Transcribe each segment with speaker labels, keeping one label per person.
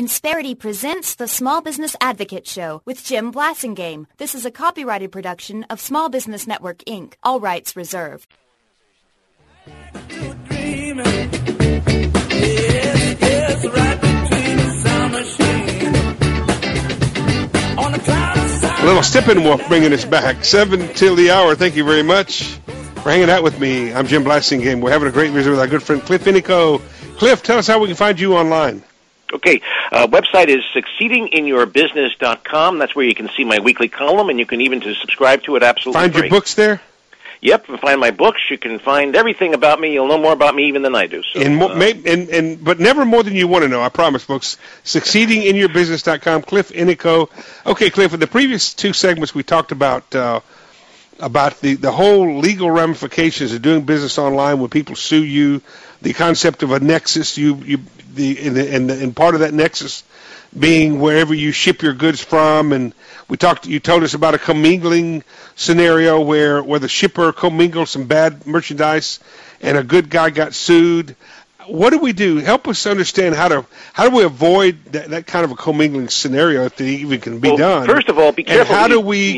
Speaker 1: Insperity presents the Small Business Advocate Show with Jim Blasingame. This is a copyrighted production of Small Business Network, Inc. All rights reserved.
Speaker 2: Little Steppenwolf bringing us back. 7 till the hour. Thank you very much for hanging out with me. I'm Jim Blasingame. We're having a great visit with our good friend Cliff Inico. Cliff, tell us how we can find you online.
Speaker 3: Okay, website is succeedinginyourbusiness.com. That's where you can see my weekly column, and you can even subscribe to it absolutely
Speaker 2: Find
Speaker 3: free.
Speaker 2: Your books there?
Speaker 3: Yep, you can find my books. You can find everything about me. You'll know more about me even than I do. So,
Speaker 2: but never more than you want to know, I promise, folks. Succeedinginyourbusiness.com, Cliff Inico. Okay, Cliff, in the previous two segments we talked about the whole legal ramifications of doing business online when people sue you, the concept of a nexus, and part of that nexus being wherever you ship your goods from, and you told us about a commingling scenario where the shipper commingled some bad merchandise and a good guy got sued. What do we do? Help us understand how do we avoid that kind of a commingling scenario if it even can be done.
Speaker 3: First of all, be careful.
Speaker 2: And how do we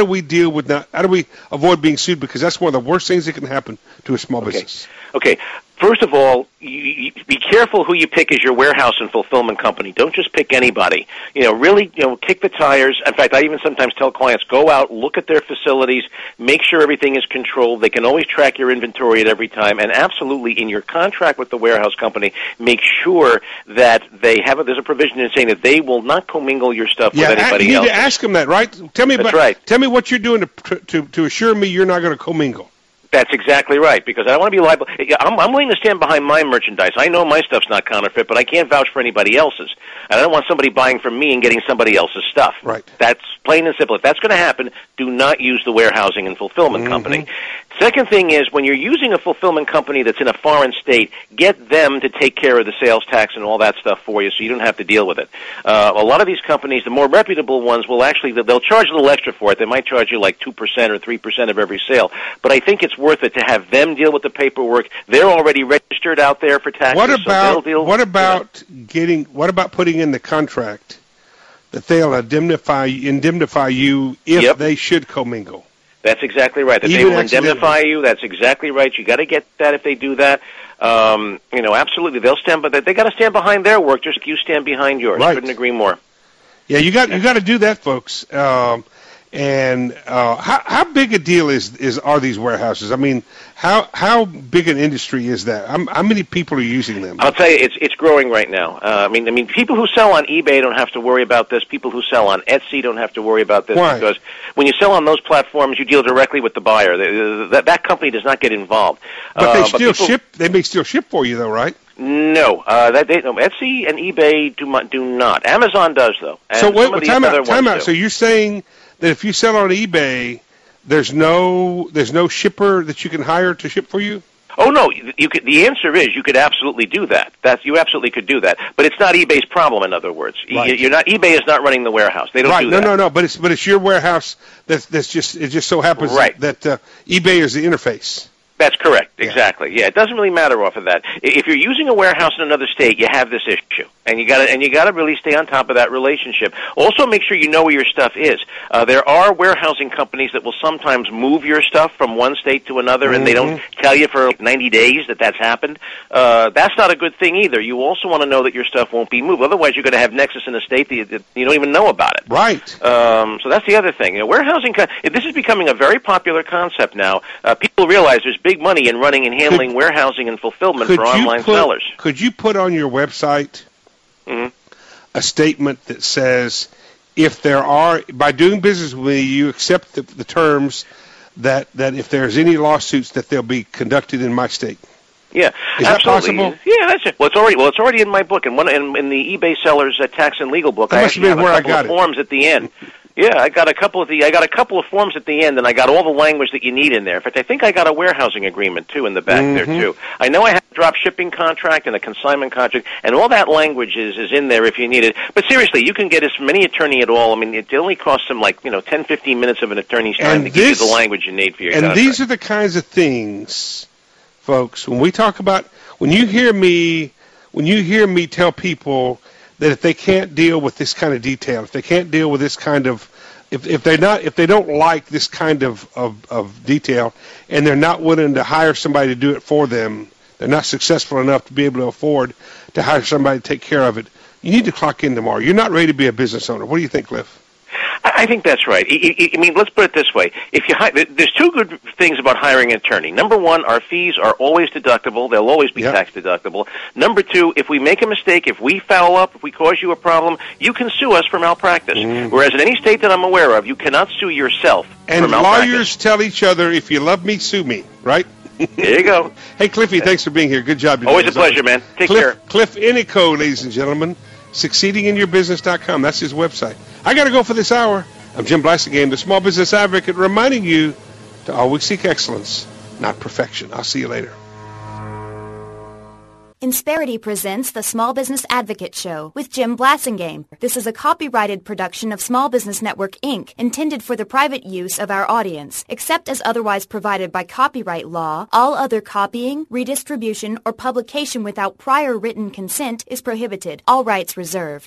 Speaker 2: avoid being sued? Because that's one of the worst things that can happen to a small business.
Speaker 3: Okay. First of all, you be careful who you pick as your warehouse and fulfillment company. Don't just pick anybody. Really, kick the tires. In fact, I even sometimes tell clients, go out, look at their facilities, make sure everything is controlled. They can always track your inventory at every time. And absolutely, in your contract with the warehouse company, make sure that there's a provision in saying that they will not commingle your stuff with anybody else.
Speaker 2: You need to ask them that, right? Tell me what you're doing to assure me you're not going to commingle.
Speaker 3: That's exactly right, because I don't want to be liable. I'm willing to stand behind my merchandise. I know my stuff's not counterfeit, but I can't vouch for anybody else's. And I don't want somebody buying from me and getting somebody else's stuff.
Speaker 2: Right.
Speaker 3: That's plain and simple. If that's going to happen, do not use the warehousing and fulfillment company. Second thing is, when you're using a fulfillment company that's in a foreign state, get them to take care of the sales tax and all that stuff for you so you don't have to deal with it. A lot of these companies, the more reputable ones, they'll charge a little extra for it. They might charge you like 2% or 3% of every sale. But I think it's worth it to have them deal with the paperwork. They're already registered out there for taxes. What
Speaker 2: about putting in the contract that they'll indemnify you if they should commingle?
Speaker 3: That's exactly right. That they will indemnify you. That's exactly right. You got to get that if they do that. Absolutely, they'll stand, but they got to stand behind their work just like you stand behind yours.
Speaker 2: Right.
Speaker 3: Couldn't agree more.
Speaker 2: Yeah, you got to do that, folks. And how big a deal are these warehouses? I mean, how big an industry is that? How many people are using them?
Speaker 3: I'll tell you, it's growing right now. I mean, people who sell on eBay don't have to worry about this. People who sell on Etsy don't have to worry about this.
Speaker 2: Why?
Speaker 3: Because when you sell on those platforms, you deal directly with the buyer. That company does not get involved.
Speaker 2: But they still ship. They may still ship for you, though, right?
Speaker 3: No, Etsy and eBay do not. Amazon does, though. And
Speaker 2: so wait, time out. So you're saying that if you sell on eBay, there's no shipper that you can hire to ship for you?
Speaker 3: Oh no, you could. The answer is you could absolutely do that. You absolutely could do that. But it's not eBay's problem. In other words,
Speaker 2: right.
Speaker 3: eBay is not running the warehouse. They don't do that.
Speaker 2: No. But it's your warehouse. It just so happens that eBay is the interface.
Speaker 3: That's correct. Exactly. Yeah, it doesn't really matter off of that. If you're using a warehouse in another state, you have this issue, and you got to really stay on top of that relationship. Also, make sure you know where your stuff is. There are warehousing companies that will sometimes move your stuff from one state to another, and they don't tell you for 90 days that's happened. That's not a good thing either. You also want to know that your stuff won't be moved. Otherwise, you're going to have nexus in a state that you don't even know about it.
Speaker 2: Right.
Speaker 3: So that's the other thing. Warehousing. This is becoming a very popular concept now. People realize there's big money in running and handling warehousing and fulfillment for online sellers.
Speaker 2: Could you put on your website a statement that says, if there are, by doing business with me, you accept the terms that if there's any lawsuits that they'll be conducted in my state?
Speaker 3: Yeah,
Speaker 2: is
Speaker 3: absolutely.
Speaker 2: That possible?
Speaker 3: Yeah, that's it. Well, it's already in my book, and in the eBay sellers tax and legal book.
Speaker 2: That must have been where I got it.
Speaker 3: Forms at the end. Yeah, I got a couple of forms at the end, and I got all the language that you need in there. In fact, I think I got a warehousing agreement too in the back there too. I know I have a drop shipping contract and a consignment contract, and all that language is in there if you need it. But seriously, you can get as many attorney at all. I mean, it only costs them 10, 15 minutes of an attorney's time to give you the language you need for your contract.
Speaker 2: And these are the kinds of things, folks. When you hear me tell people that if they can't deal with this kind of detail, if they can't deal with this kind of, if they don't like this kind of detail, and they're not willing to hire somebody to do it for them, they're not successful enough to be able to afford to hire somebody to take care of it, you need to clock in tomorrow. You're not ready to be a business owner. What do you think, Cliff?
Speaker 3: I think that's right. I mean, let's put it this way. There's two good things about hiring an attorney. Number one, our fees are always deductible. They'll always be tax deductible. Number two, if we make a mistake, if we foul up, if we cause you a problem, you can sue us for malpractice. Whereas in any state that I'm aware of, you cannot sue yourself for malpractice.
Speaker 2: And lawyers tell each other, if you love me, sue me, right?
Speaker 3: There you go.
Speaker 2: Hey, Cliffy, thanks for being here. Good job.
Speaker 3: Always a pleasure, man. Take care.
Speaker 2: Cliff Inico, ladies and gentlemen. SucceedingInYourBusiness.com. That's his website. I got to go for this hour. I'm Jim Blasingame, the Small Business Advocate, reminding you to always seek excellence, not perfection. I'll see you later.
Speaker 1: Insperity presents the Small Business Advocate Show with Jim Blasingame. This is a copyrighted production of Small Business Network, Inc., intended for the private use of our audience. Except as otherwise provided by copyright law, all other copying, redistribution, or publication without prior written consent is prohibited. All rights reserved.